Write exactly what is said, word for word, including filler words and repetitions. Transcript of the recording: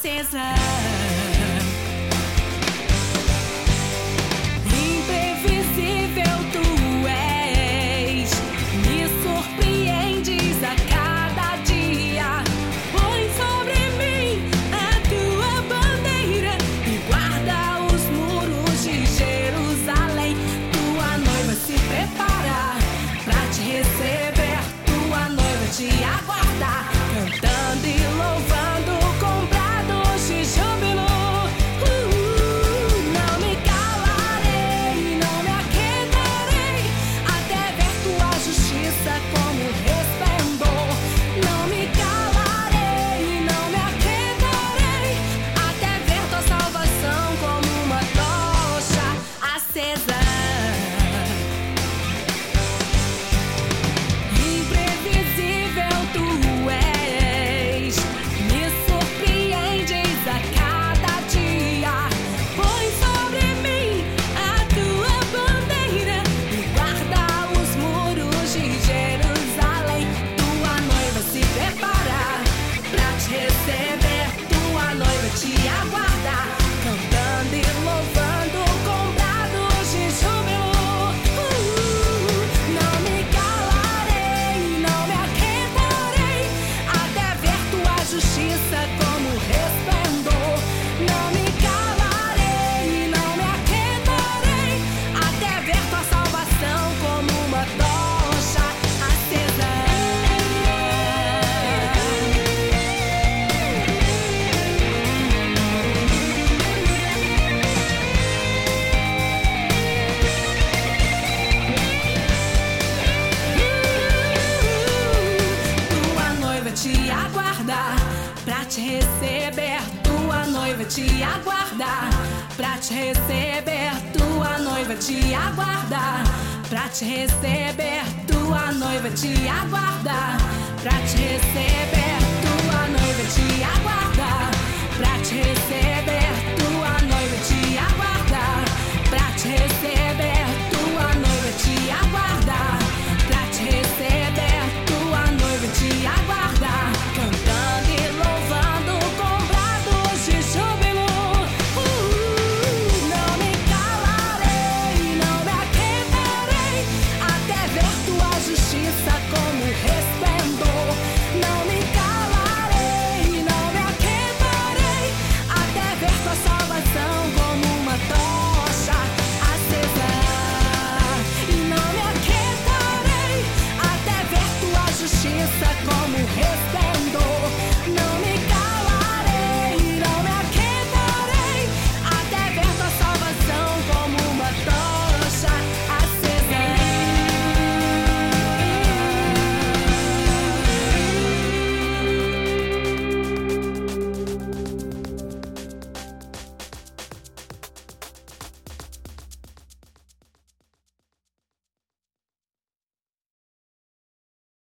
acesa. Imprevisível tu és, me surpreendes a cada dia. Põe sobre mim a tua bandeira e guarda os muros de Jerusalém. Tua noiva se prepara pra te receber, tua noiva te aguarda, cantando e louvando com brados de júbilo. Como resplendor, não me calarei, não me aquietarei, até ver tua salvação como uma tocha acesa. Imprevisível tu és, me surpreendes a cada dia. Põe sobre mim a tua bandeira e guarda os muros de Jerusalém. Tua noiva se prepara pra te receber, tua noiva te aguarda, cantando e louvando com brados de júbilo. Uh, não me calarei, não me aquietarei, até ver tua justiça como resplendor. Não me calarei, não me aquietarei, até ver tua salvação como uma tocha acesa. Tua noiva te aguarda pra te receber, tua noiva te aguarda pra te receber, tua noiva te aguarda pra te receber, tua noiva te aguarda pra te receber, tua noiva te aguarda